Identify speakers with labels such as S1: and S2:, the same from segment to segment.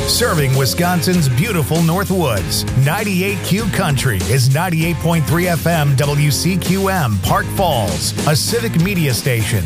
S1: Serving Wisconsin's beautiful Northwoods. 98Q Country is 98.3 FM WCQM, Park Falls, a civic media station.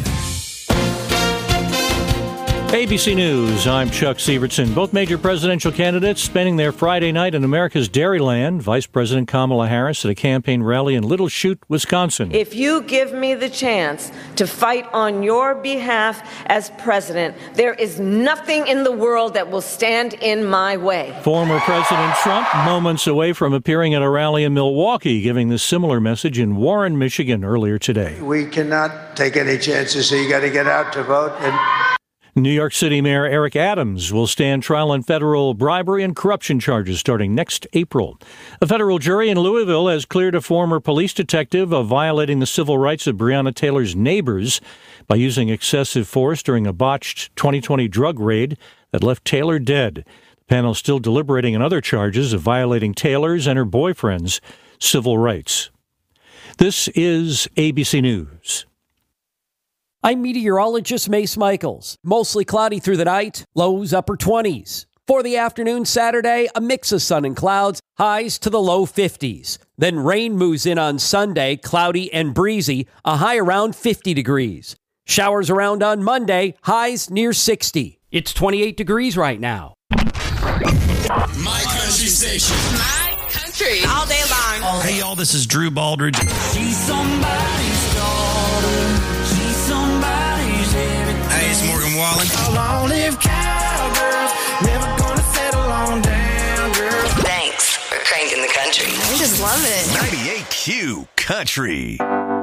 S2: ABC News, I'm Chuck Sievertson. Both major presidential candidates spending their Friday night in America's Dairyland. Vice President Kamala Harris at a campaign rally in Little Chute, Wisconsin.
S3: If you give me the chance to fight on your behalf as president, there is nothing in the world that will stand in my way.
S2: Former President Trump moments away from appearing at a rally in Milwaukee, giving the similar message in Warren, Michigan earlier today.
S4: We cannot take any chances, so you got to get out to vote.
S2: New York City Mayor Eric Adams will stand trial on federal bribery and corruption charges starting next April. A federal jury in Louisville has cleared a former police detective of violating the civil rights of Breonna Taylor's neighbors by using excessive force during a botched 2020 drug raid that left Taylor dead. The panel is still deliberating on other charges of violating Taylor's and her boyfriend's civil rights. This is ABC News.
S5: I'm meteorologist Mace Michaels. Mostly cloudy through the night, lows upper 20s. For the afternoon Saturday, a mix of sun and clouds, highs to the low 50s. Then rain moves in on Sunday, cloudy and breezy, a high around 50 degrees. Showers around on Monday, highs near 60. It's 28 degrees right now.
S6: My country station.
S7: My country. All day long.
S6: Hey, y'all, this is Drew Baldridge.
S8: She's somebody's daughter. She's somebody's everything.
S6: Hey, it's Morgan Wallen.
S8: Long live cowgirls. Never gonna settle on down, girl.
S7: Thanks for cranking the country. I just love it.
S6: 98Q Country.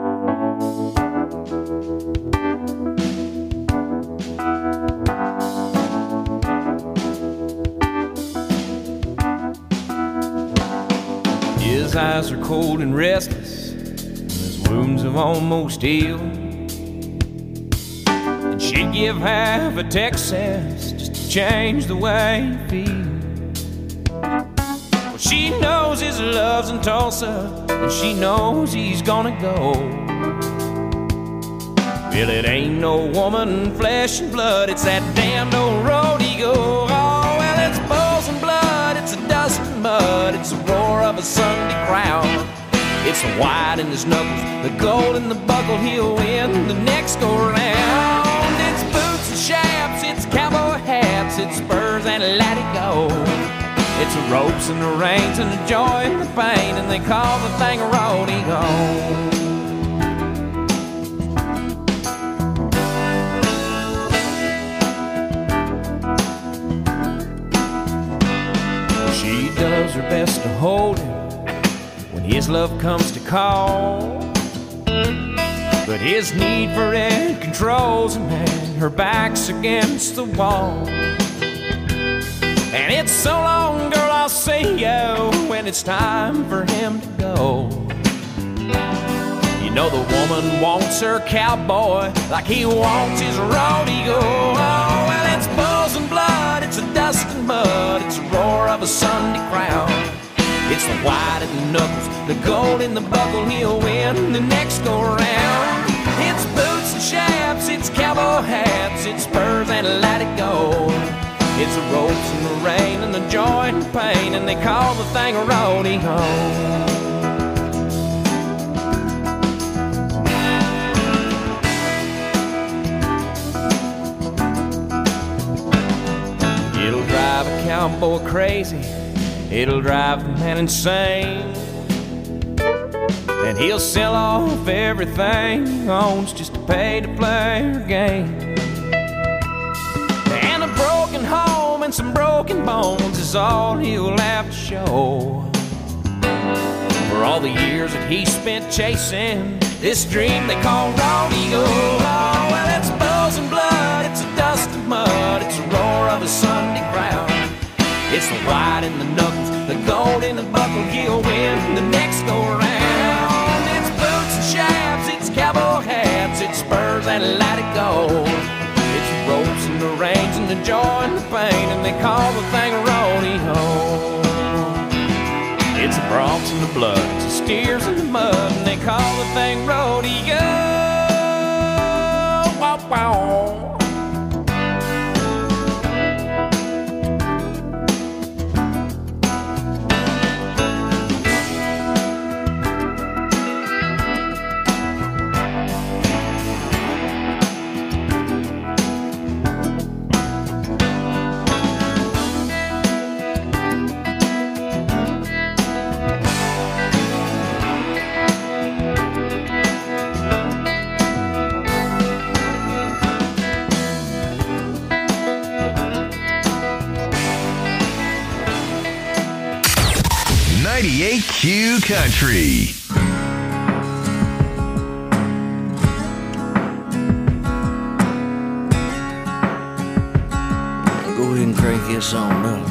S9: His eyes are cold and restless, and his wounds have almost healed. And she'd give half a Texas just to change the way he feels. Well, she knows his love's in Tulsa, and she knows he's gonna go. Well, it ain't no woman, flesh and blood, it's that damned old rodeo. Oh, well, it's bulls and blood, it's a dust and mud, it's the roar of a Sunday crowd. It's the white in his knuckles, the gold in the buckle, he'll win the next go round. It's boots and chaps, it's cowboy hats, it's spurs and let it go. It's the ropes and the reins and the joy and the pain, and they call the thing a rodeo. She does her best to hold him when his love comes to call, but his need for it controls him, and her back's against the wall. And it's so long, girl, I'll see you when it's time for him to go. You know the woman wants her cowboy like he wants his rodeo. Oh, well, it's bulls and blood, it's a dust and mud, it's the roar of a Sunday crowd. It's the white in the knuckles, the gold in the buckle, he'll win the next go round. It's boots and chaps, it's cowboy hats, it's spurs and let it go. It's the ropes and the rain and the joy and the pain, and they call the thing a rodeo. It'll drive a cowboy crazy, it'll drive the man insane, and he'll sell off everything he owns just to pay to play her game. And a broken home and some broken bones is all he'll have to show for all the years that he spent chasing this dream they call rodeo. Oh, well, it's bulls and blood, it's a dust and mud, it's the roar of a Sunday crowd. It's the white in the knuckles, the gold in the buckle, he'll win the next go round. It's boots and chaps, it's cowboy hats, it's spurs and let it go. It's the ropes and the reins and the joy and the pain, and they call the thing a rodeo. It's the broncs and the blood, it's the steers and the mud, and they call the thing rodeo. Wow, wow.
S6: 98Q Country.
S9: Go ahead and crank this on up.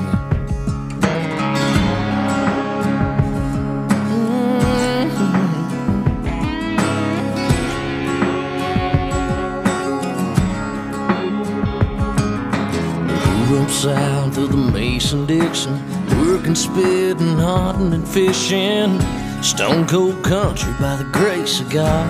S9: South of the Mason-Dixon, working, spitting, hunting, and fishing. Stone cold country by the grace of God.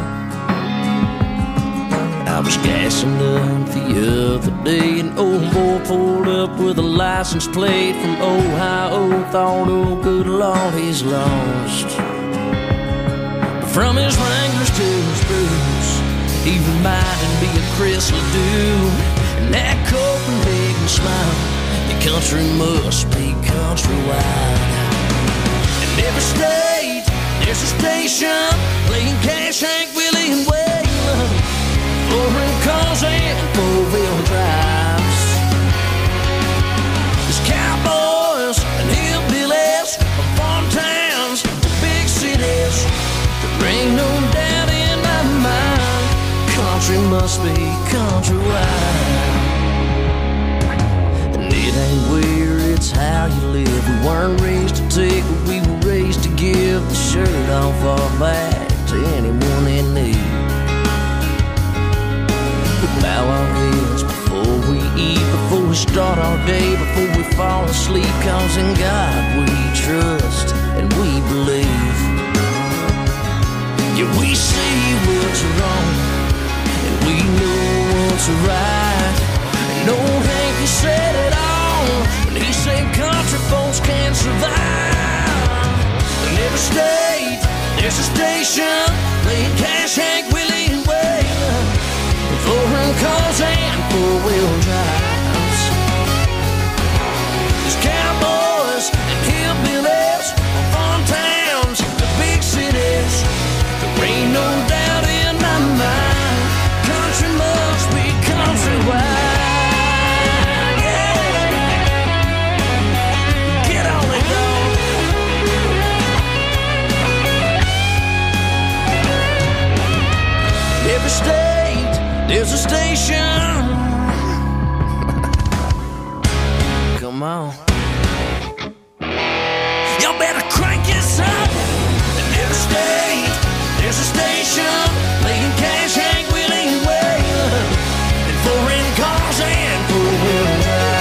S9: I was gassing up the other day, an old boy pulled up with a license plate from Ohio. Thought, oh good Lord, he's lost. But from his Wranglers to his boots, he reminded me of Chris Ledoux. And that Copenhagen smile, your country must be countrywide. In every state, there's a station playing Cash, Hank, Willie, and Waylon. Four-wheel cars and four-wheel drives. There's cowboys and hillbillies from farm towns to big cities. There ain't no doubt in my mind, country must be countrywide. It ain't where, it's how you live. We weren't raised to take, but we were raised to give the shirt off our back to anyone in need. We bow our heads before we eat, before we start our day, before we fall asleep. Cause in God we trust and we believe. Yeah, we see what's wrong and we know what's right. And old Hank, he said it all when he said country folks can't survive. In every state, there's a station playing Cash, Hank, Willie, and Waylon. Four-wheel cars and four-wheel drives. There's cowboys and hillbillies, farm towns, the big cities. There ain't no doubt in my mind, country must be countrywide. Every state, there's a station. Come on. Y'all better crank this up. In every state, there's a station playing Cash, Hank, Willie, and Waylon. And foreign cars and four-wheel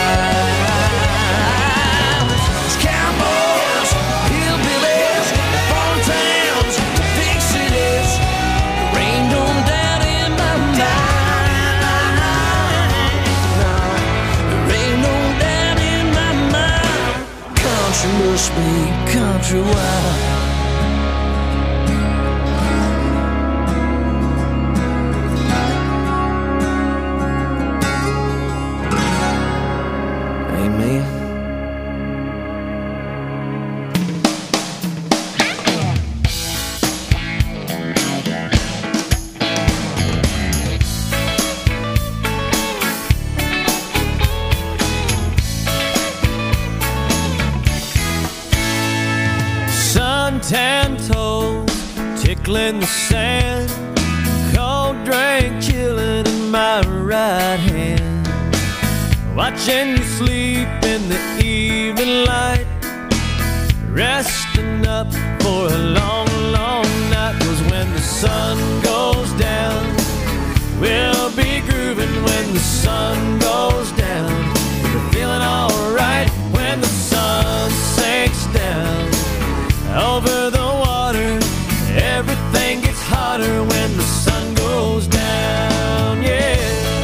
S9: drives. There's cowboys, hillbillies, farm towns, big cities. There ain't no doubt in my mind. There ain't no doubt in my mind. Country must be countrywide. Tan toes tickling the sand, cold drink chilling in my right hand, watching you sleep in the evening light, resting up for a long, long night. 'Cause when the sun goes down, we'll be grooving when the sun goes down. We're feeling alright when the sun sinks down. Over the water, everything gets hotter when the sun goes down, yeah.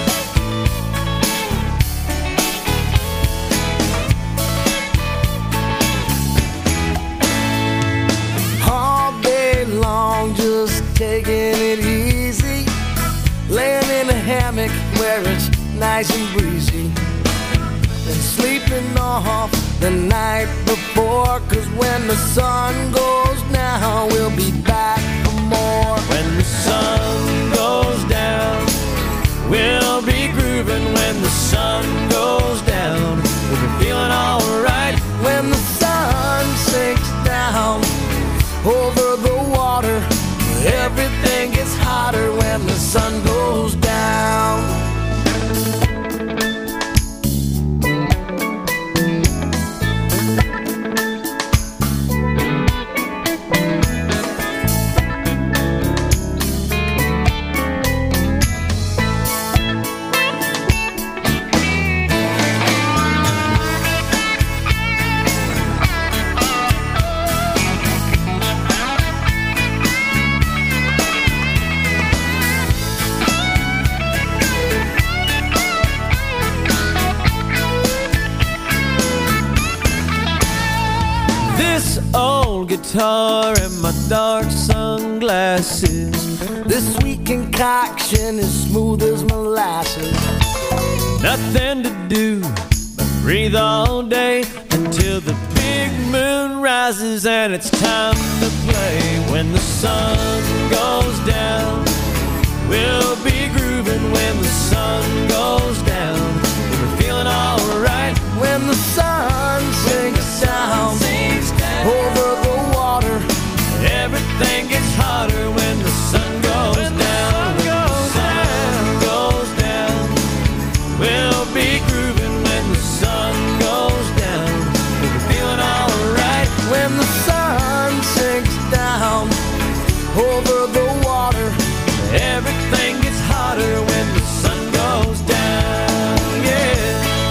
S9: All day long, just taking it easy, laying in a hammock where it's nice and breezy, and sleeping off the night before. 'Cause when the sun goes down, we'll be back for more. When the sun goes down, we'll be grooving. When the sun goes down, we'll be feeling alright. When the sun sinks down, guitar and my dark sunglasses.
S10: This sweet concoction is smooth as molasses.
S9: Nothing to do but breathe all day until the big moon rises and it's time to play. When the sun goes down, we'll be grooving. When the sun goes down, we're feeling alright.
S10: When the sun sinks down over the water,
S9: everything gets hotter when the sun goes down. When the sun goes down, we'll be grooving. When the sun goes down, we're feeling alright.
S10: When the sun sinks down over the water,
S9: everything gets hotter when the sun goes down. Yeah.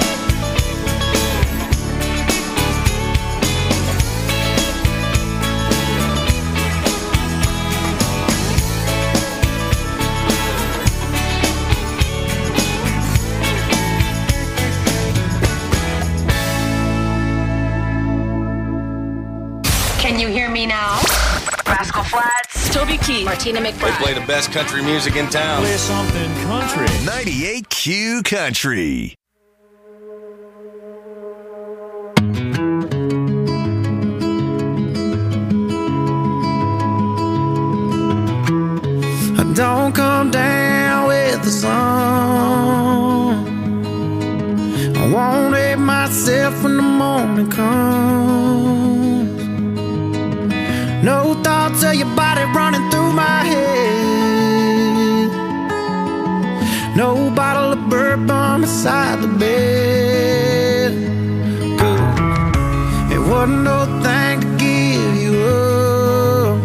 S7: Can you hear me now? Rascal Flatts, Toby Keith, Martina McBride.
S6: They play the best country music in town.
S2: Play something country.
S6: 98Q Country.
S10: don't come down with the sun. I won't hate myself when the morning comes. No thoughts of your body running through my head. No bottle of bourbon beside the bed. Good. It wasn't no thing to give you up.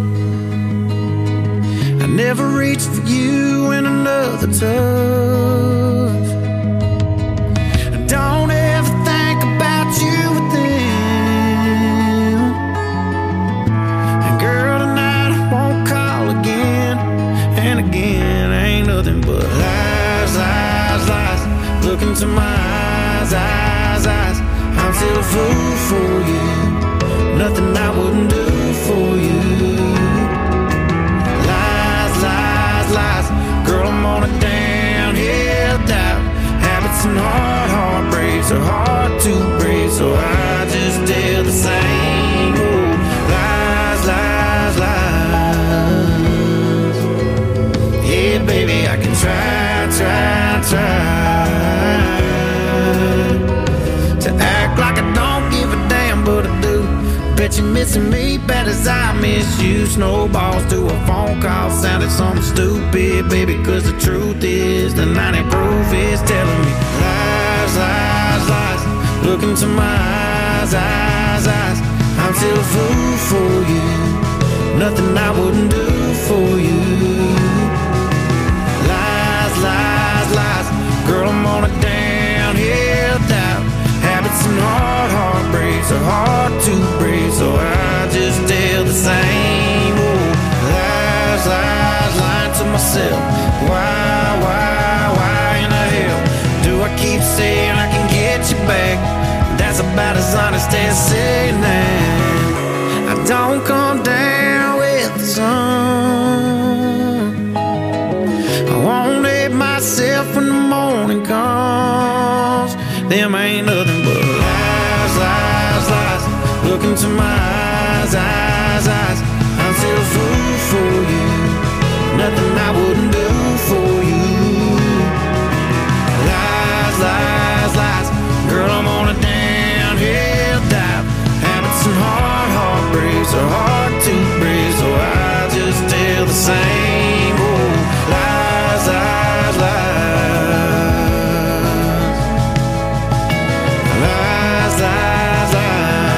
S10: I never reached for you in another touch. I don't ever think about you with them. And girl, tonight I won't call again. And again, ain't nothing but lies, lies, lies. Look into my eyes, eyes, eyes. I'm still a fool for you. Nothing I wouldn't do for you. Lies, lies, lies. Girl, I'm on a downhill dive. Habits and heartbreaks are hard to break, so I just tell the same old lies, lies, lies. Yeah, baby, I can try to act like I don't give a damn, but I do. Bet you're missing me bad as I miss you. Snowballs to a phone call sounded something stupid, baby, cause the truth is the 90 proof is telling me lies, lies, lies. Look into my eyes, eyes, eyes. I'm still a fool for you. Nothing I wouldn't do for you. Lies, lies, lies. Girl, I'm on a downhill dive. Habits and heartbreaks are hard to break, so I just tell the same old lies, lies, lying to myself. Why in the hell do I keep saying I can get you back? That's about as honest as saying that. I don't come down with the sun. I won't hate myself when the morning comes. Them ain't nothing but lies, lies, lies. Look into my eyes, eyes, eyes. I'm still a fool for you. Nothing I wouldn't do for you. Lies, lies, lies. Girl, I'm on a downhill dive. Habits and heartbreaks are hard to break, so I just tell the same old lies, lies, lies. Lies, lies, lies.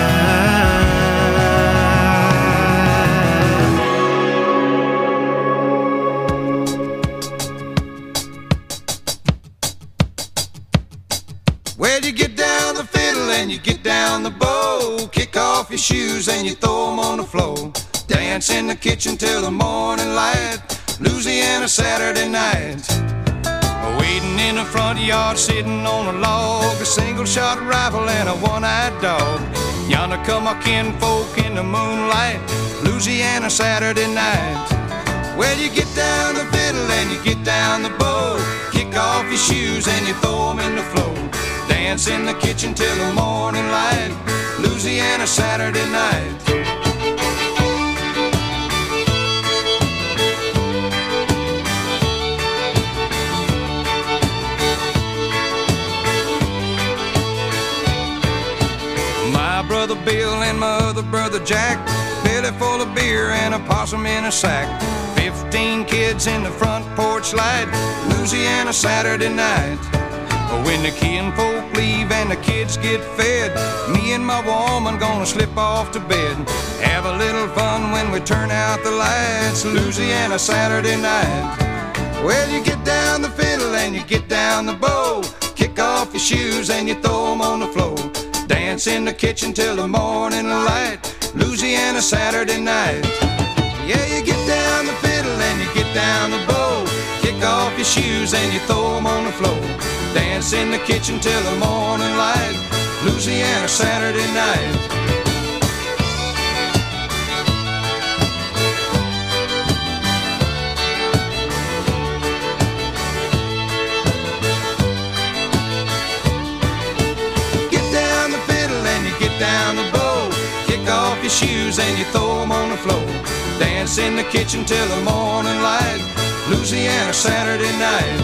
S11: Well, you get down the fiddle and you get down the bow. Kick off your shoes and you throw them on the floor. Dance in the kitchen till the morning light. Louisiana Saturday night. Waiting in the front yard, sitting on a log. A single shot rifle and a one-eyed dog. Yonder come our kinfolk in the moonlight, Louisiana Saturday night. Well, you get down the fiddle and you get down the bow, kick off your shoes and you throw 'em in the floor. Dance in the kitchen till the morning light, Louisiana Saturday night. My brother Bill and my other brother Jack, belly full of beer and a possum in a sack. 15 kids in the front porch light, Louisiana Saturday night. When the kinfolk leave and the kids get fed, me and my woman gonna slip off to bed. Have a little fun when we turn out the lights, Louisiana Saturday night. Well, you get down the fiddle and you get down the bow, kick off your shoes and you throw 'em on the floor. Dance in the kitchen till the morning light, Louisiana Saturday night. Yeah, you get down the fiddle and you get down the bow, kick off your shoes and you throw 'em on the floor. Dance in the kitchen till the morning light, Louisiana Saturday night. Get down the fiddle and you get down the bow, kick off your shoes and you throw 'em on the floor. Dance in the kitchen till the morning light, Louisiana Saturday night.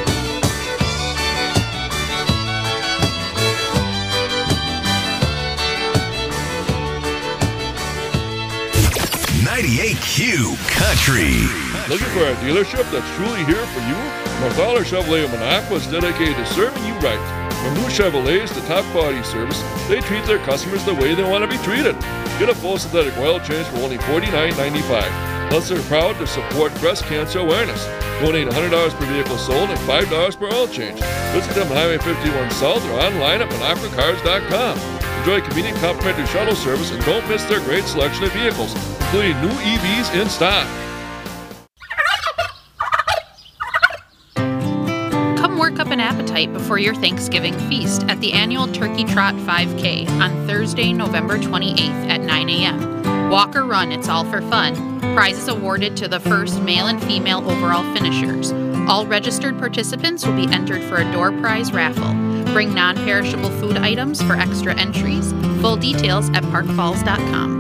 S6: 98Q Country.
S12: Looking for a dealership that's truly here for you? Marthaler Chevrolet of Minocqua is dedicated to serving you right. From new Chevrolets to top quality service, they treat their customers the way they want to be treated. Get a full synthetic oil change for only $49.95. Plus, they're proud to support breast cancer awareness. Donate $100 per vehicle sold and $5 per oil change. Visit them on Highway 51 South or online at MinocquaCars.com. Enjoy convenient complimentary shuttle service and don't miss their great selection of vehicles, including new EVs in stock.
S13: Come work up an appetite before your Thanksgiving feast at the annual Turkey Trot 5K on Thursday, November 28th at 9 a.m. Walk or run, it's all for fun. Prizes awarded to the first male and female overall finishers. All registered participants will be entered for a door prize raffle. Bring non-perishable food items for extra entries. Full details at parkfalls.com.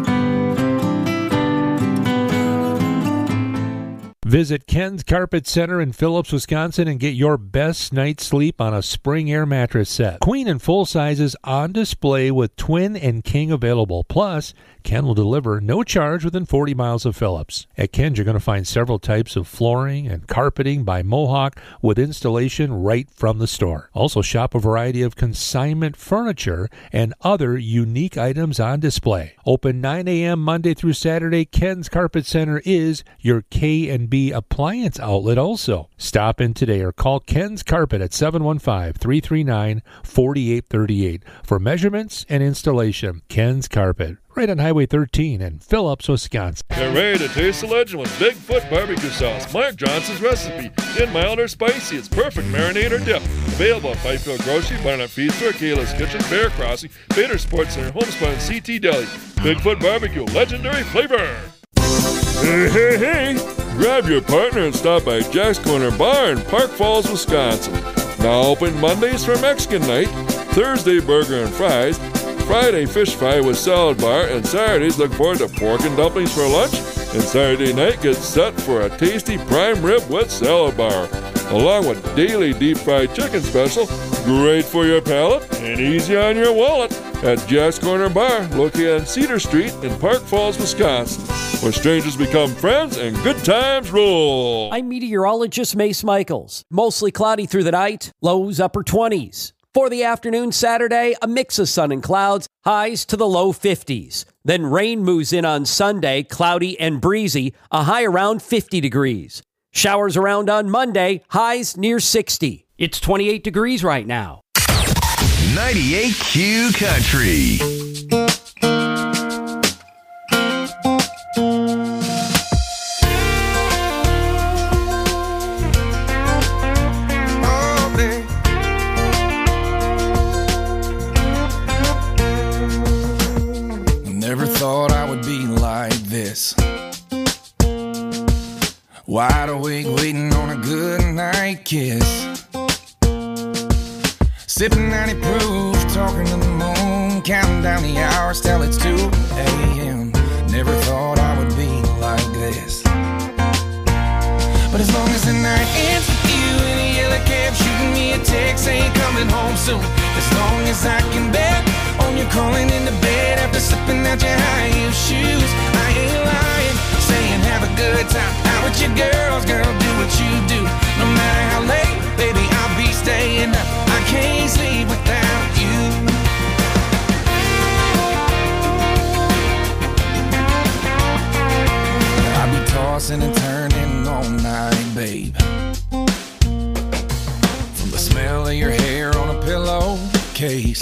S14: Visit Ken's Carpet Center in Phillips, Wisconsin and get your best night's sleep on a Spring Air mattress set. Queen and full sizes on display with twin and king available. Plus, Ken will deliver no charge within 40 miles of Phillips. At Ken's, you're going to find several types of flooring and carpeting by Mohawk with installation right from the store. Also, shop a variety of consignment furniture and other unique items on display. Open 9 a.m. Monday through Saturday, Ken's Carpet Center is your K&B appliance outlet also. Stop in today or call Ken's Carpet at 715-339-4838 for measurements and installation. Ken's Carpet, right on Highway 13 in Phillips, Wisconsin.
S12: Get ready to taste the legend with Bigfoot barbecue sauce. Mark Johnson's recipe. In mild or spicy, it's perfect marinade or dip. Available at Fifield Grocery, Barnett Feed Store, Kayla's Kitchen, Bear Crossing, Bader Sports Center, Homespun, and CT Deli. Bigfoot barbecue, legendary flavor. Hey, hey, hey! Grab your partner and stop by Jack's Corner Bar in Park Falls, Wisconsin. Now open Mondays for Mexican night, Thursday burger and fries, Friday fish fry with salad bar, and Saturdays look forward to pork and dumplings for lunch, and Saturday night gets set for a tasty prime rib with salad bar, along with daily deep fried chicken special, great for your palate and easy on your wallet, at Jack's Corner Bar, located on Cedar Street in Park Falls, Wisconsin, where strangers become friends and good times roll.
S5: I'm meteorologist Mace Michaels. Mostly cloudy through the night, lows upper 20s. For the afternoon Saturday, a mix of sun and clouds, highs to the low 50s. Then rain moves in on Sunday, cloudy and breezy, a high around 50 degrees. Showers around on Monday, highs near 60. It's 28 degrees right now.
S6: 98Q Country.
S10: wide awake waiting on a good night kiss. Sipping 90 proof, talking to the moon, counting down the hours till it's 2 a.m. Never thought I would be like this. But as long as the night ends with you in a yellow cab, shooting me a text saying coming home soon. As long as I can bet on you calling into bed after slipping out your high heel shoes. I ain't lying, saying have a good time out with your girls, girl, do what you do. No matter how late, baby, I'll be staying up. I can't sleep without you. I'll be tossing and turning all night, babe. From the smell of your hair on a pillowcase.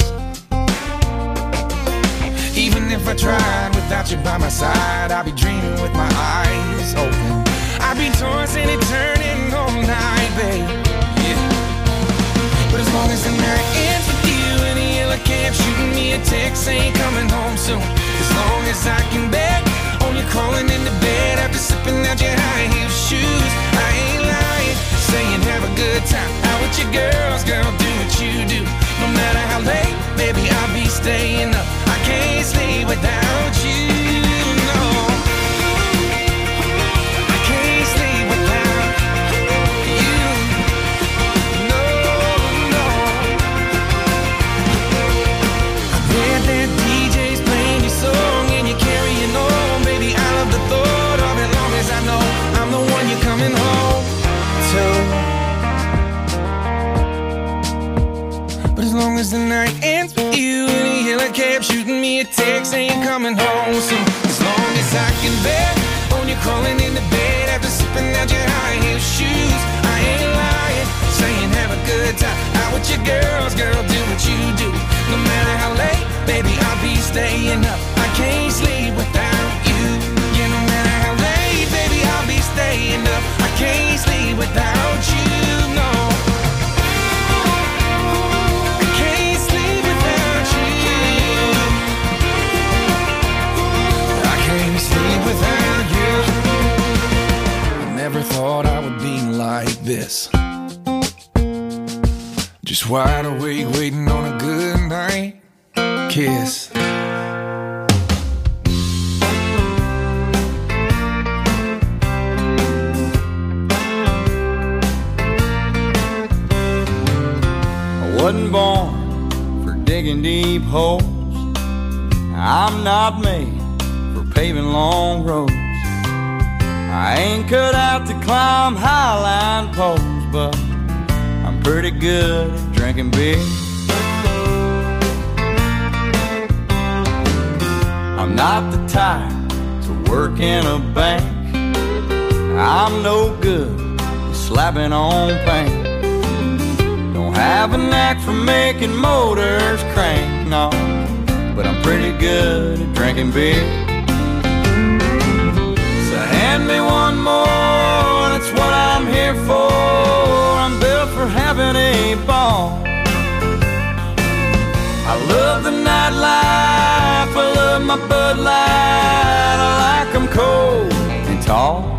S10: Even if I tried without you by my side, I'd be dreaming with my eyes open. I'd be tossing and turning all night, babe. Yeah. But as long as the night ends with you in a yellow cab, shooting me a text saying coming home soon. As long as I can bet on you crawling into bed after slipping out your high heel shoes. I ain't lying, saying have a good time out with your girls, girl, do what you do. No matter how late, baby, I'll be staying up. I can't sleep without you, no. I can't sleep without you, no, no. I bet that DJ's playing your song and you're carrying on, baby. I love the thought of it, long as I know I'm the one you're coming home to. But as long as the night ends with you in a yellow cab, shooting me a text saying coming home soon. As long as I can bet on you crawling into bed after slipping out your high heel shoes. I ain't lying, saying have a good time out with your girls, girl, do what you do. No matter how late, baby, I'll be staying up. I can't sleep without you. Yeah, no matter how late, baby, I'll be staying up. I can't sleep without you, no. Without you, I never thought I would be like this. Just wide awake waiting on a good night kiss.
S15: I wasn't born for digging deep holes. I'm not made paving long roads. I ain't cut out to climb highline poles, but I'm pretty good at drinking beer. I'm not the type to work in a bank. I'm no good at slapping on paint. Don't have a knack for making motors crank, no, but I'm pretty good at drinking beer. Hand me one more, that's what I'm here for. I'm built for having a ball. I love the nightlife, I love my Bud Light. I like them cold and tall.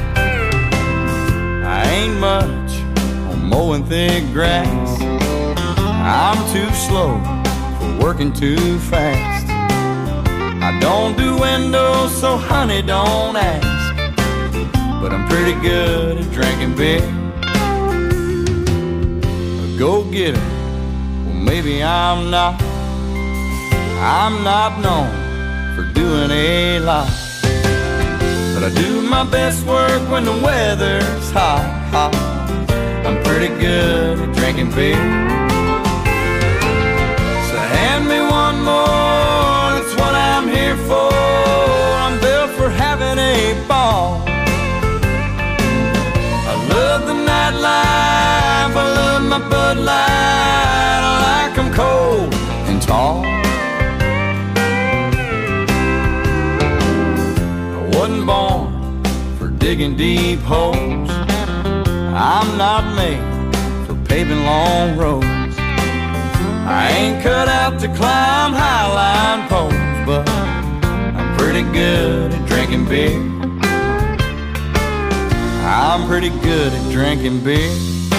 S15: I ain't much on mowing thick grass. I'm too slow for working too fast. I don't do windows, so honey, don't ask. But I'm pretty good at drinking beer. A go-getter, well maybe I'm not. I'm not known for doing a lot, but I do my best work when the weather's hot, hot. I'm pretty good at drinking beer. So hand me one more, that's what I'm here for. I'm built for having a ball. I love the nightlife, I love my Bud Light. I like them cold and tall. I wasn't born for digging deep holes. I'm not made for paving long roads. I ain't cut out to climb highline poles, but I'm pretty good at drinking beer. I'm pretty good at drinking beer.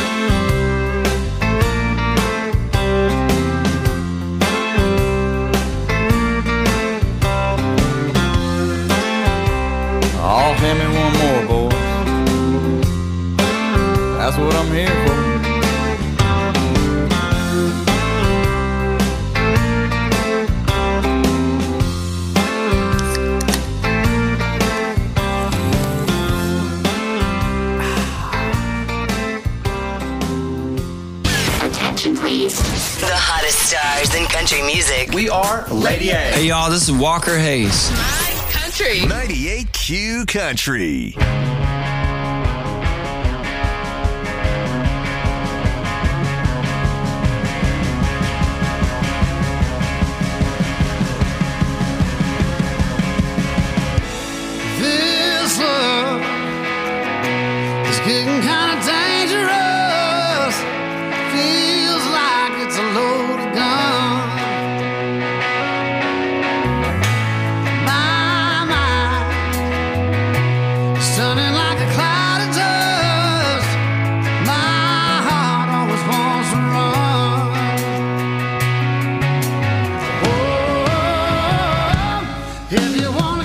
S15: Oh, hand me one more, boys. That's what I'm here for.
S7: Please. The hottest stars in country music.
S6: We are Lady A.
S16: Hey y'all, this is Walker Hayes.
S7: Country.
S6: 98Q Country.
S10: This love is getting kind of dangerous. Feels like it's a loaded gun. My mind stunning like a cloud of dust. My heart always wants to run. Oh, if you wanna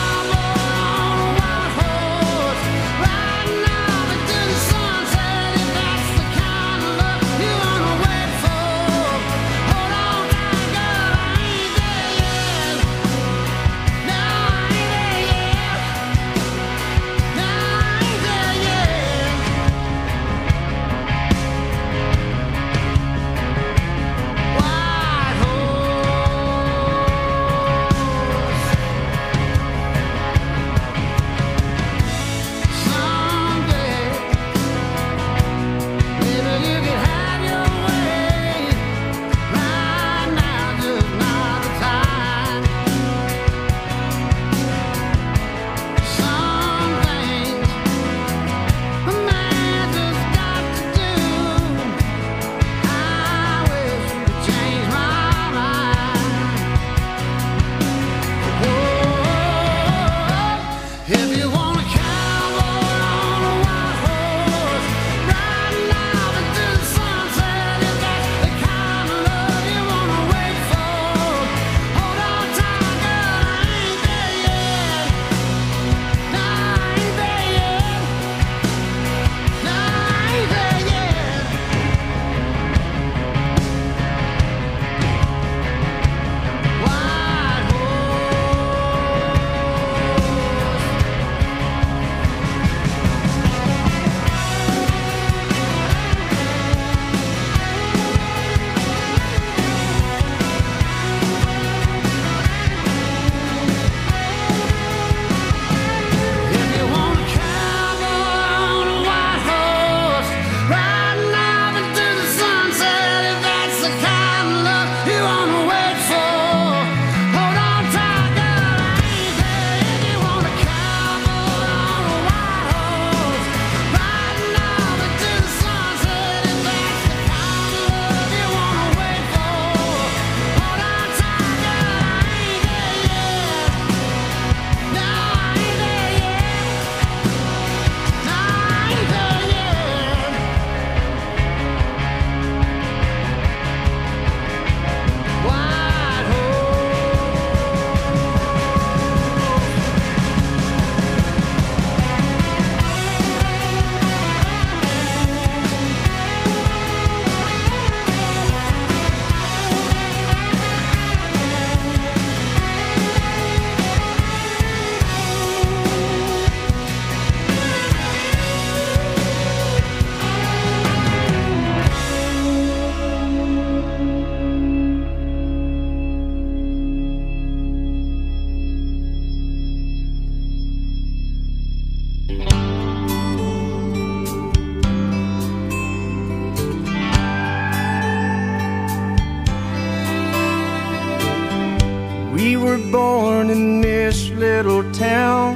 S8: We were born in this little town.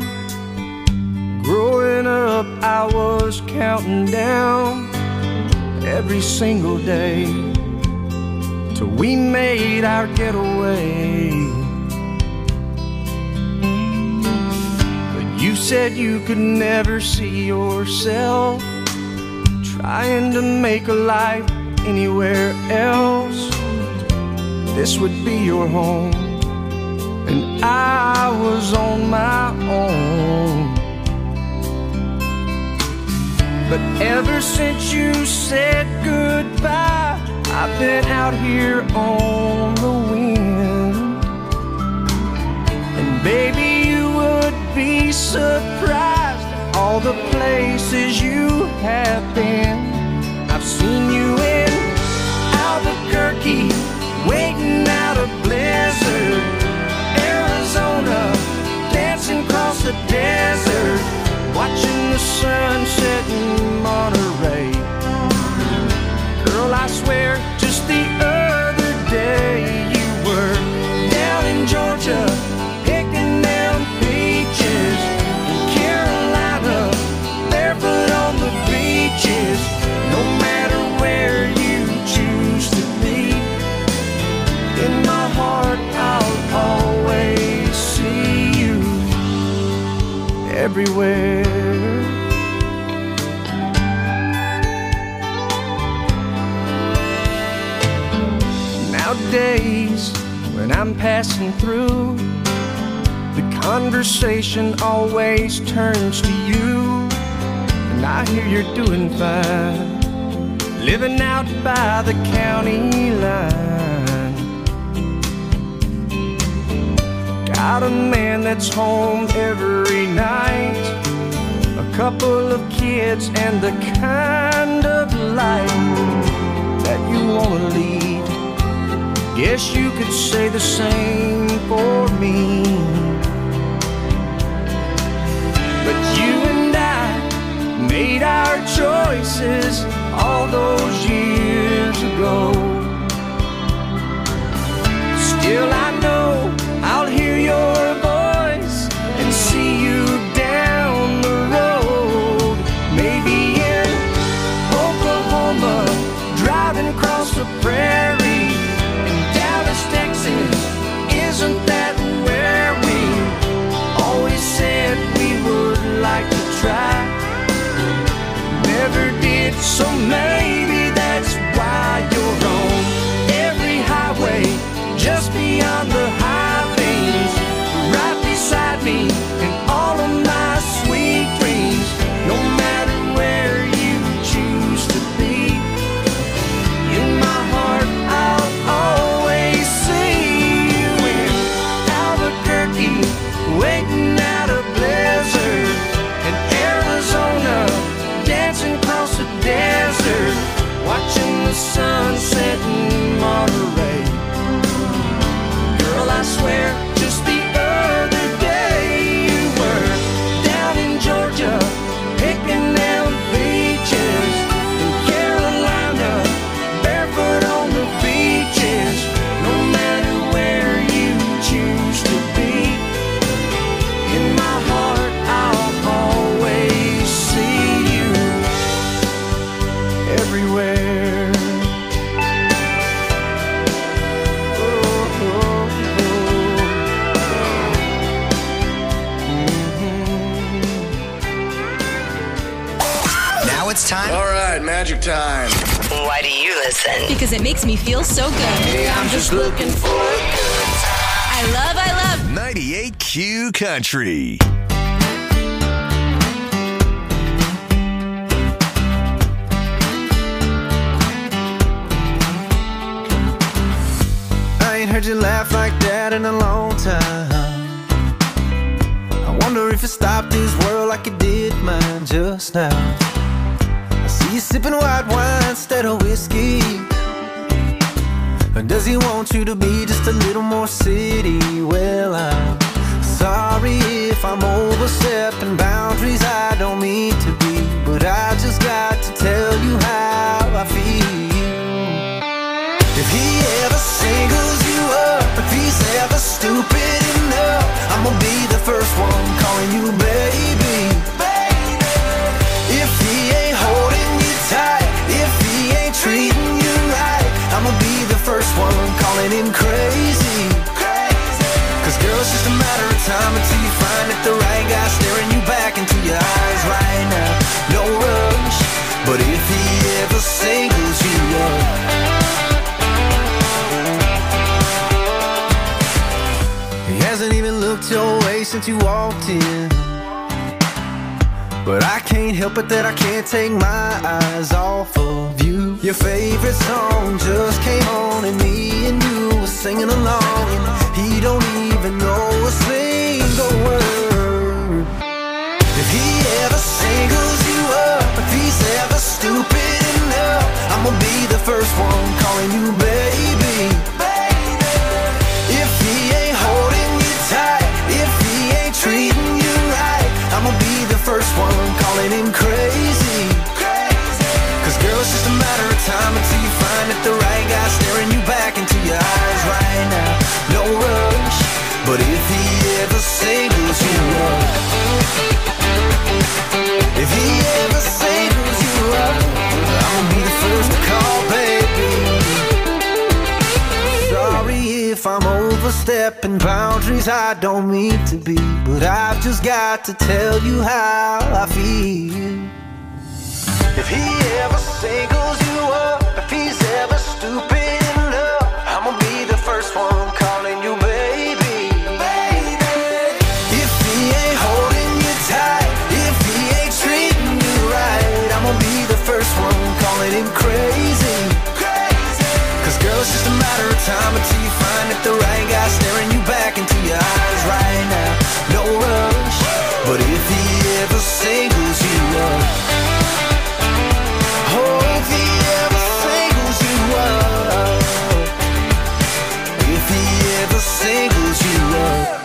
S8: Growing up, I was counting down every single day till we made our getaway. But you said you could never see yourself trying to make a life anywhere else. This would be your home, and I was on my own. But ever since you said goodbye, I've been out here on the wind. And baby, you would be surprised at all the places you have been. I've seen you in Albuquerque, waiting out a blizzard, Arizona, dancing across the desert, watching the sun set in Monterey. Girl, I swear, just the other day you were down in Georgia, picking down peaches, in Carolina, barefoot on the beaches. No matter where you choose to be, in my heart I'll always see you everywhere. Nowadays, when I'm passing through, the conversation always turns to you. And I hear you're doing fine, living out by the county line. Got a man that's home every night, a couple of kids, and the kind of life that you wanna lead. Guess you could say the same for me. But you and I made our choices all those years ago. Still I know I'll hear your voice and see you down the road. Maybe in Oklahoma, driving across the prairie. Texas, isn't that where we always said we would like to try? Never did, so maybe that's why you're on every highway, just beyond the high things, right beside me in all of my sweet dreams. No matter where you choose to be, in my heart I'll always waiting out a blizzard, in Arizona, dancing across the desert, watching the sun set in Monterey. Girl, I swear, just the other day you were down in Georgia, picking down peaches, in Carolina, barefoot on the beaches. No matter where you choose to be, in my heart I'll always see you everywhere. Oh, oh,
S6: oh. Now it's time.
S11: All right, magic time.
S7: Why do you listen?
S17: Because it makes me feel so good.
S11: Hey, I'm just looking for a good time.
S17: I love
S6: 98 Q Country.
S10: I ain't heard you laugh like that in a long time. I wonder if it stopped this world like it did mine just now. I see you sipping white wine instead of whiskey. Or does he want you to be just a little more city? Well, I'm sorry if I'm overstepping boundaries I don't mean to be, but I just got to tell you how I feel. If he ever singles you up, if he's ever stupid enough, I'ma be the first one calling you baby. If he ain't holding you tight, if he ain't treating you right, I'ma be the first one calling him crazy. Cause girl, it's just a matter of time until you find that the right guy staring you back He hasn't even looked your way since you walked in. But I can't help it that I can't take my eyes off of you. Your favorite song just came on and me and you were singing along, and he don't even know a single word. If he ever singles you up, if he's ever stupid enough, I'm gonna be the first one calling you baby. If he ain't holding you tight, if he ain't treating you right, I'm gonna be the first one calling him crazy. Cause girl, it's just a matter of time until you find that the right guy staring you back into your eyes right now. No rush, but if he ever singles you up, if he ever singles you up, I'm gonna be the first to call, baby. Sorry if I'm overstepping boundaries I don't mean to be, but I've just got to tell you how I feel. If he ever singles you up, if he's ever stupid enough, I'm gonna be the first one calling you baby. If he ain't holding you tight, if he ain't treating you right, I'm gonna be the first one calling him crazy. Cause girl, it's just a matter of time until you find that the right guy staring you back into your eyes right now. No rush, but if he ever singles you up, oh, if he ever singles you up, if he ever singles you up.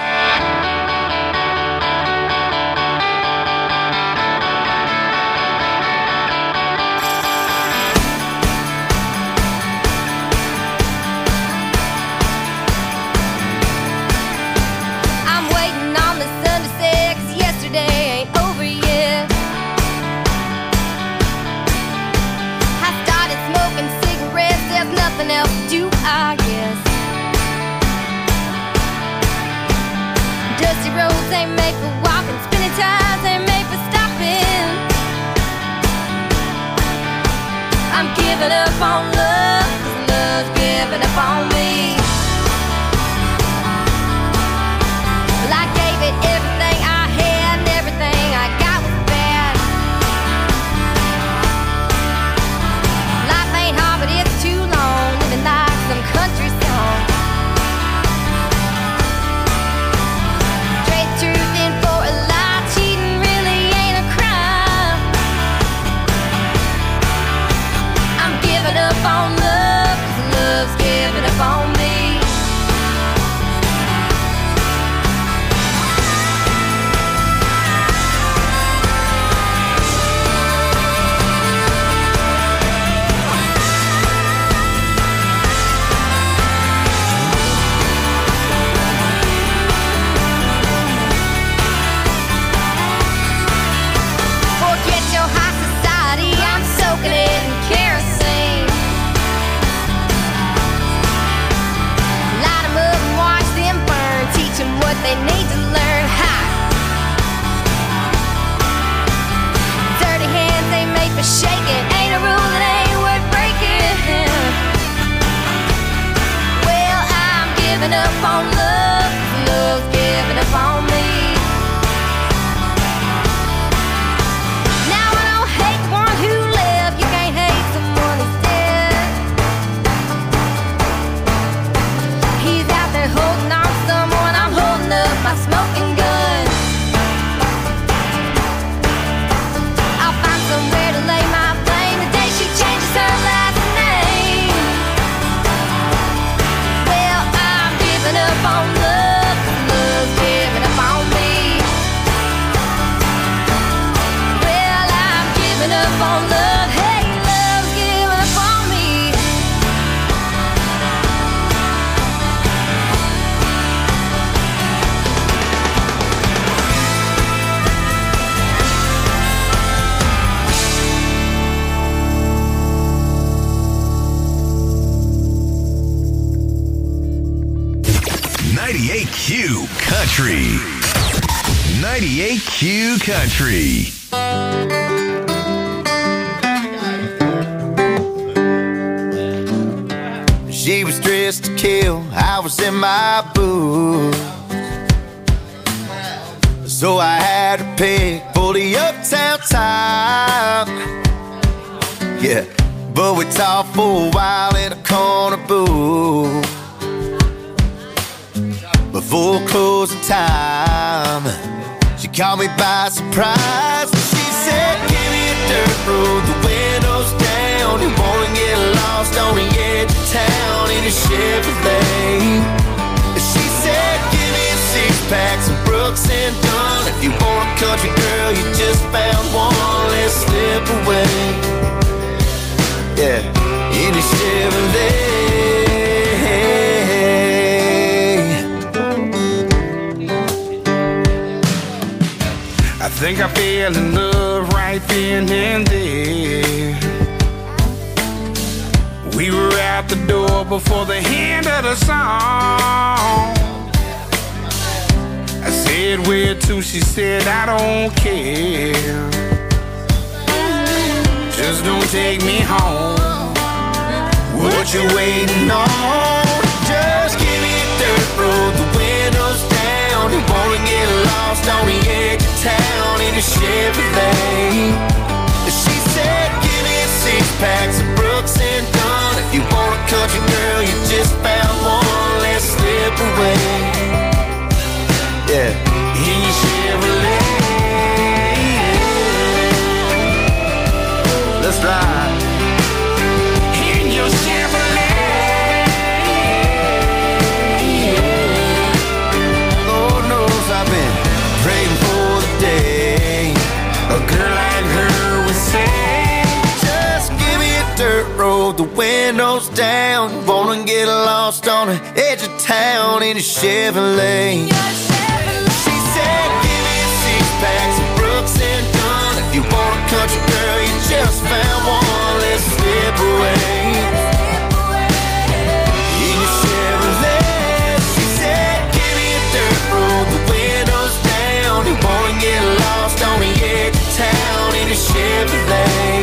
S18: Else to do, I guess. Dusty roads ain't made for walking, spinning tires ain't made for stopping. I'm giving up on love, 'cause love's giving up on me. Well, I gave it everything I had, and everything I got was bad. Life ain't hard, but it's too long, living like some country song. Trade truth in for a lie, cheating really ain't a crime. I'm giving up on love, 'cause love's giving up on me. Forget your high society, I'm soaking it in kerosene. Light 'em up and watch them burn, teach 'em what they need to learn. Ha! Dirty hands ain't made for shaking, ain't a rule that ain't worth breaking. Well, I'm giving up on love, 'cause love's giving up on me. Now I don't hate the one who left, you can't hate someone who's dead. He's out there holding on to someone, I'm holding up my smoking gun. I'll find somewhere to lay my blame the day she changes her last name. Well, I'm giving up on love, 'cause love's giving up on me. Well, I'm giving up on love, hey, love's giving up on me.
S6: Q Country. 98 Q Country.
S15: She was dressed list to kill. I was in my booth, so I had to pick for the uptown top. Yeah, but we talked for a while in a corner booth before closing time. She caught me by surprise. She said, give me a dirt road, the windows down. You wanna get lost on the edge of town in a Chevrolet. She said, give me a six-pack, some Brooks and Dunn. If you want a country girl, you just found one. Let's slip away. Yeah, in a Chevrolet. I think I fell in love right then and there. We were out the door before the end of the song. I said, where to? She said, I don't care. Just don't take me home. What you waiting on? Just give me a dirt road, the windows down. You wanna get lost on the edge of town in a Chevrolet. She said, give me a six-pack, some Brooks and Dunn. If you want a country girl, you just found one. Let's slip away. Yeah, in your Chevrolet. Let's ride. In your Chevrolet. Lord knows I've been praying for the day a girl like her would say, just give me a dirt road, the windows down. Wanna get lost on the edge of town in a Chevrolet. She said, give me a six-pack, some Brooks and Dunn. If you want a country girl, you just found one. Let's slip away. In your Chevrolet. She said, give me a dirt road, the windows down. You wanna get lost on the edge of town in a Chevrolet.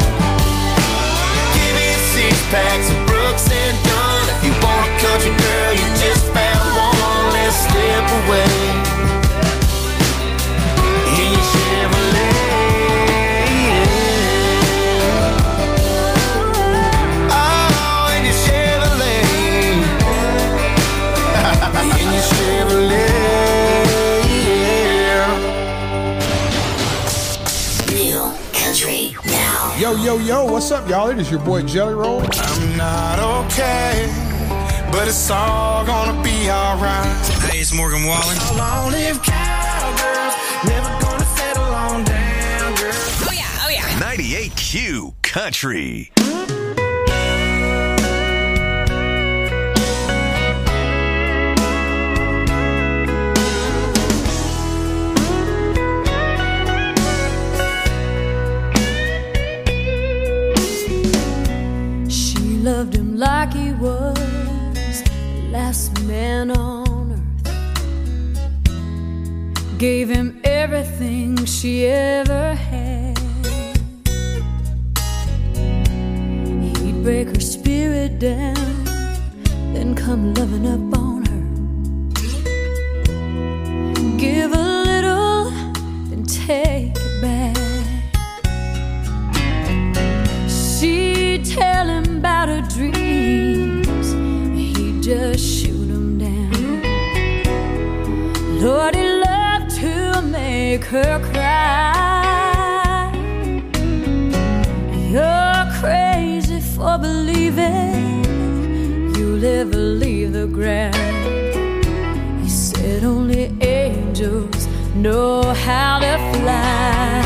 S15: Give me a six-pack, some Brooks and Dunn. If you want a country girl, you just found one. Let's slip away. In your Chevrolet. Oh, in your Chevrolet. In your Chevrolet.
S19: New country now.
S20: Yo, yo, yo, what's up, y'all? It is your boy Jelly Roll.
S15: I'm not okay, but it's all gonna be alright.
S16: Hey, it's Morgan Wallen.
S8: Long-lived cowgirls, never gonna settle on down, girl.
S17: Oh yeah, oh yeah.
S6: 98Q Country.
S18: She loved him like he was the last man on earth. Gave him everything she ever had. He'd break her spirit down, then come loving up on her. Give a little, then take it back. She'd tell him about her dreams, he'd just shoot them down. Lord, he loved to make her cry. You're crazy for believing you'll ever leave the ground. He said only angels know how to fly.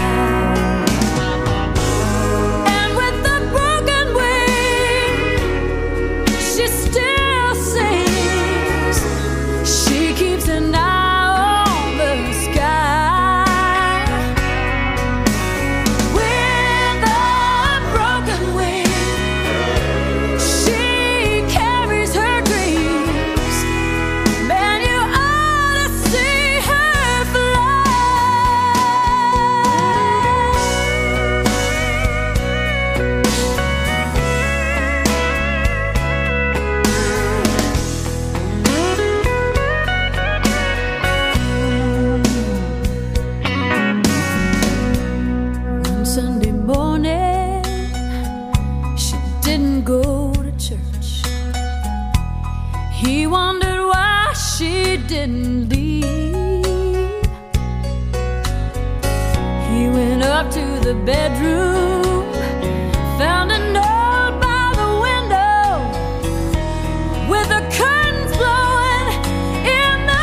S18: off to the bedroom, found a note by the window with the curtains blowing in the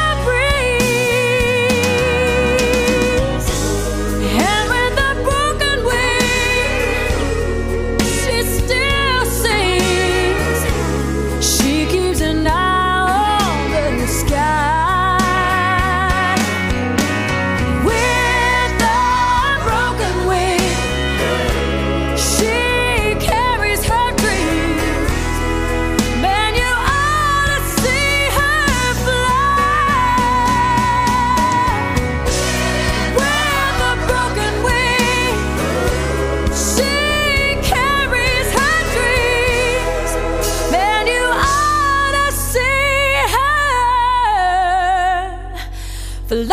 S18: breeze. And with a broken wing, she still sings. She keeps an eye on the sky. With a broken wing, she carries her dreams. Man, you ought to see her fly. With a broken wing, she carries her dreams. Man, you ought to see her fly.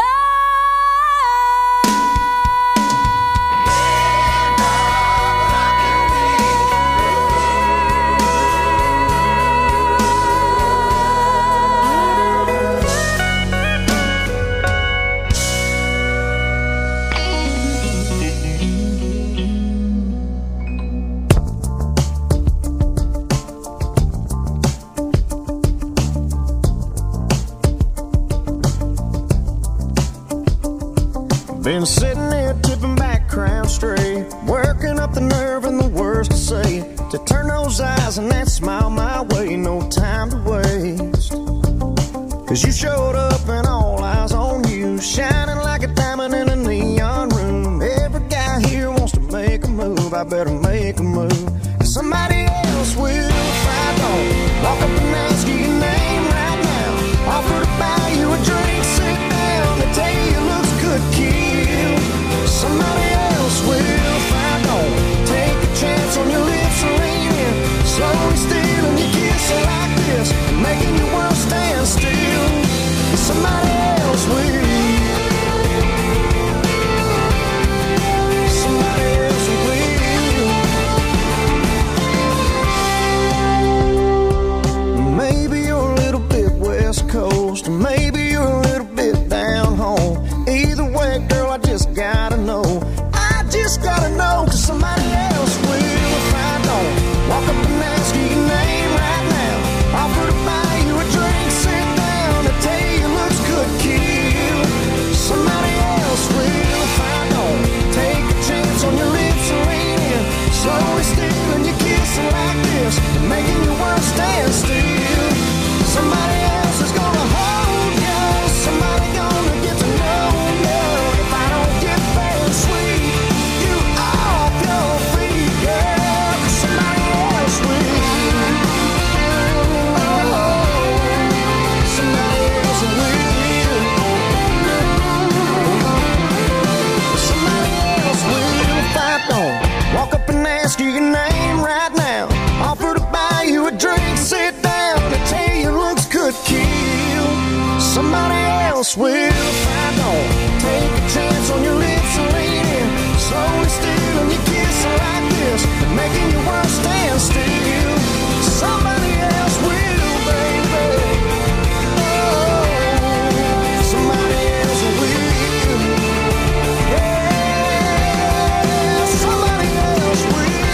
S10: Been sitting there tipping back, crown straight, working up the nerve and the words to say, to turn those eyes and that smile my way, no time to waste. Cause you showed up and all eyes on you, shining like a diamond in a neon room. Every guy here wants to make a move, I better make a move. Cause somebody else will if I don't walk up and ask you your name right now, offer to buy you a drink, sit down, they tell you looks good, kid. Somebody else will if I don't take a chance on your lips and lean in, slowly stealing your kiss like this, making your world stand still. Somebody else will. Somebody else will. Maybe you're a little bit West Coast, maybe you're a little bit down home. Either way, girl, I just gotta know. I just gotta know, cause somebody else will if I don't walk up and ask you your name right now, offer to buy you a drink, sit down, and tell you looks good, kid. Somebody else will if I don't take a chance on your lips and lean in, slowly stealing your kissing like this, and making your world stand still. Somebody else is gonna hold you, somebody gonna get to know you. If I don't get fair and sweet, you off your feet, girl, cause somebody else will. Oh, somebody else will. Somebody else will if I don't walk up and ask you your name right now, offer to buy you a drink, sit down, and tell you looks good, kill. Somebody else will if I don't take a chance on your lips and lean in, slowly stealing your kiss like this, and making your world stand still. Somebody else will, baby. Oh, somebody else will. Yeah, somebody else will.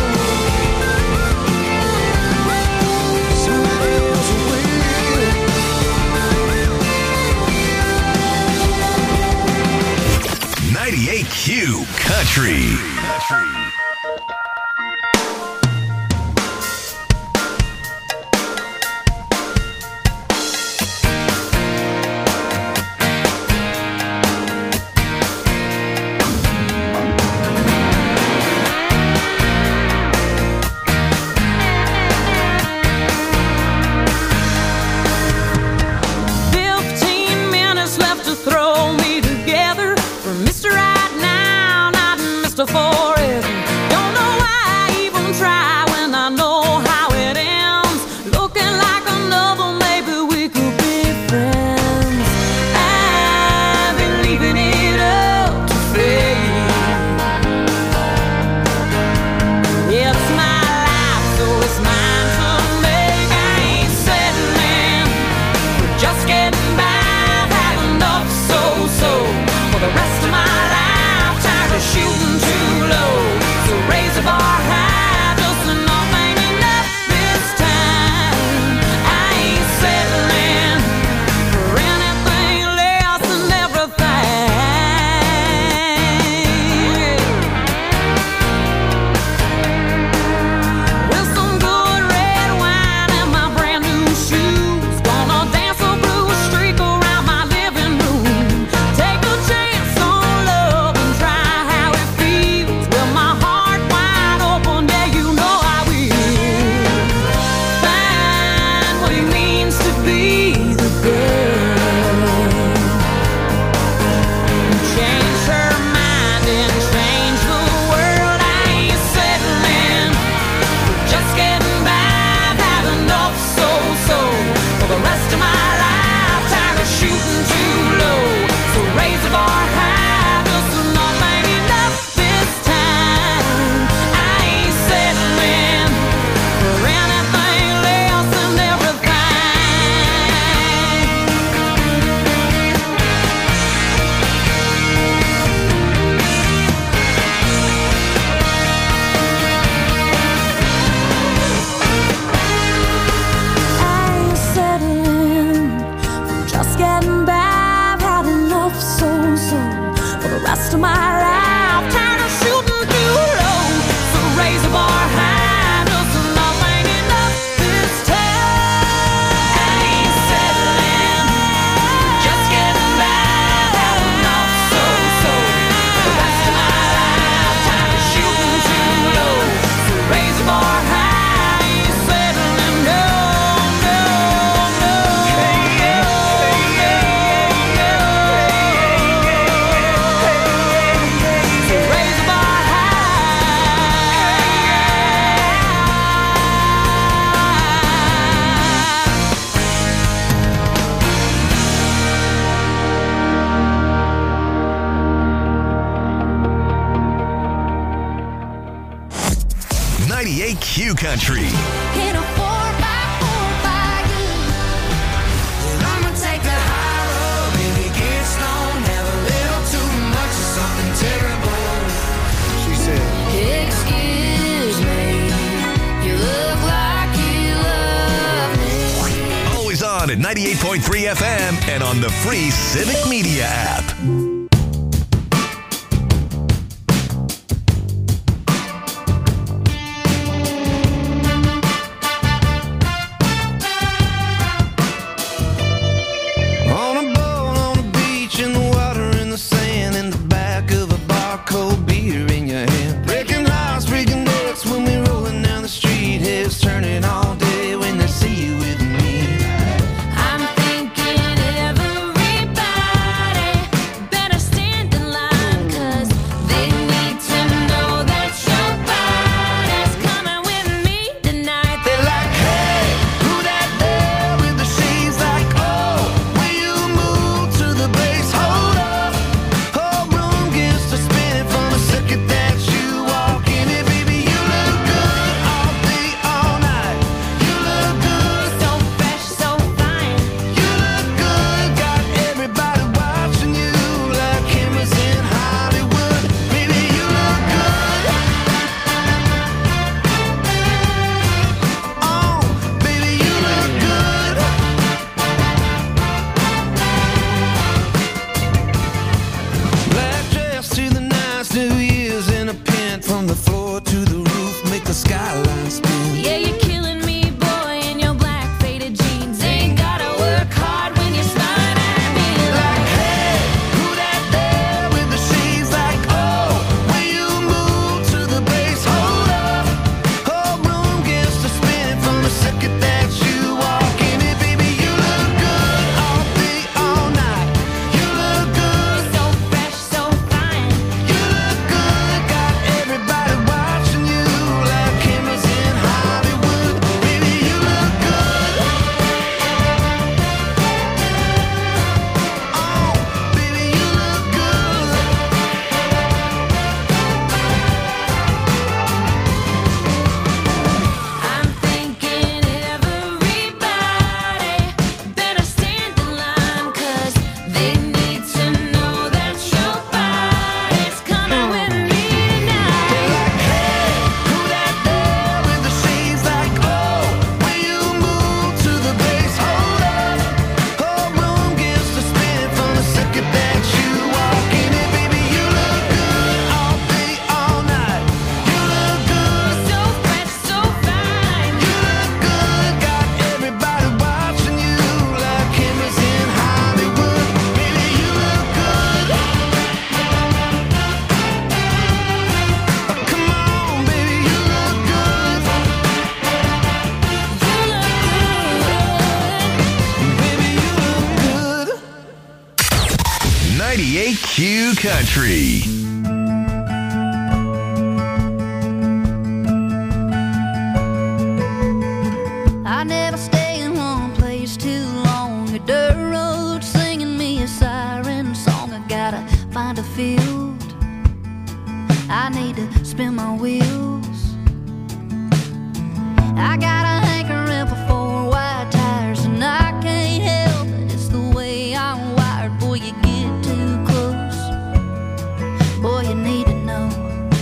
S10: Somebody else will.
S6: 98Q Country.
S18: Forever. Don't know why I even try when I know how it ends. Looking like another, maybe we could be friends. I've been leaving it up to fate. It's my life, so it's mine to make. I ain't settling, we're just getting by. Had enough, so for the rest of my life, tired of shooting rest of my life. Tired of shooting too low, so raise the bar high. Just nothing enough this time. I ain't settling, just getting by. Had enough, so for the rest of my life. Tired of shooting too low, so raise the bar high.
S6: Q Country.
S18: In a 4x4 by you. And I'ma take the high road, baby, get stoned, have a little too much of something terrible.
S20: She said,
S18: excuse me, you look like you love me.
S6: Always on at 98.3 FM and on the free Civic Media app.
S18: I'm thinking everybody better stand in line, 'cause they need to know that your body's coming with me tonight.
S8: They're like, hey, who that there with the shades? Like, oh, will you move to the bass? Hold up, whole room gets to spinning from the circuit that you walk in. It, baby, you look good all day, all night. You look good,
S18: So fresh, so fine.
S8: you look good. Got everybody watching you like cameras in Hollywood. Baby, you look good. Oh, baby, you look good. Black dress to the nines, New Year's in a pin. From the floor to the roof, make the skyline spin.
S18: Yeah, you're killing me, boy, in your black faded jeans. Ain't gotta work hard when you're smiling at me.
S8: Like, hey, who that there with the shades? Like, oh, will you move to the bass? Hold up, whole room gets to spinning from the circuit that you walk in. It, baby, you look good all day, all night. You look good,
S18: So fresh, so fine.
S8: you look good. Got everybody watching you like cameras in Hollywood. Baby, you look good. Oh, baby, you look good.
S18: I'm thinking everybody better stand in line, 'cause they need to know that your body's coming with me tonight.
S8: Who that there with the shades? Like, oh, will you move to the bass? Hold up, whole room gets to spinning from the circuit that you walk in. It, baby, you look good all day, all night. You look good,
S18: So fresh, so fine.
S8: you look good. Got everybody watching you like cameras in Hollywood. Baby, you look good. Come on, baby, you look good. Baby, you look good.
S6: 98 Q Country.
S18: I never stay in one place too long. A dirt road singing me a siren song. I gotta find a field. I need to spin my wheels. I got a hankering for 4 wide tires, and I can't help it. It's the way I'm wired. Boy, you get too close. Boy, you need to know.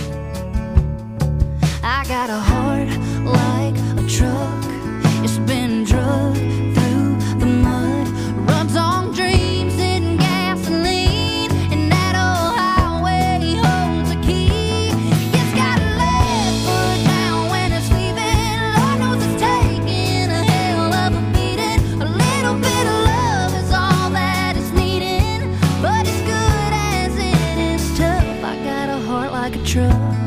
S18: I got a heart like a truck. It's been drugged through the mud. Runs on dreams and gasoline. And that old highway
S8: truck.